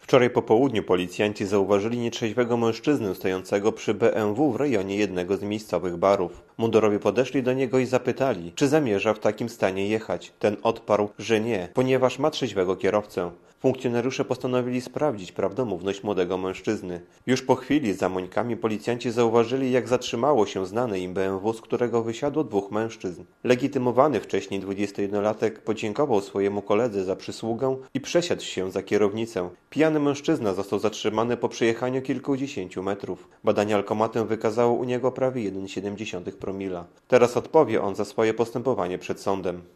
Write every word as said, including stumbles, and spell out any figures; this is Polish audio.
Wczoraj po południu policjanci zauważyli nietrzeźwego mężczyznę stojącego przy B M W w rejonie jednego z miejscowych barów. Mundurowi podeszli do niego i zapytali, czy zamierza w takim stanie jechać. Ten odparł, że nie, ponieważ ma trzeźwego kierowcę. Funkcjonariusze postanowili sprawdzić prawdomówność młodego mężczyzny. Już po chwili za mońkami policjanci zauważyli, jak zatrzymało się znane im B M W, z którego wysiadło dwóch mężczyzn. Legitymowany wcześniej dwudziestojednolatek podziękował swojemu koledze za przysługę i przesiadł się za kierownicę. Pijany mężczyzna został zatrzymany po przejechaniu kilkudziesięciu metrów. Badanie alkomatem wykazało u niego prawie jeden przecinek siedem promila. Teraz odpowie on za swoje postępowanie przed sądem.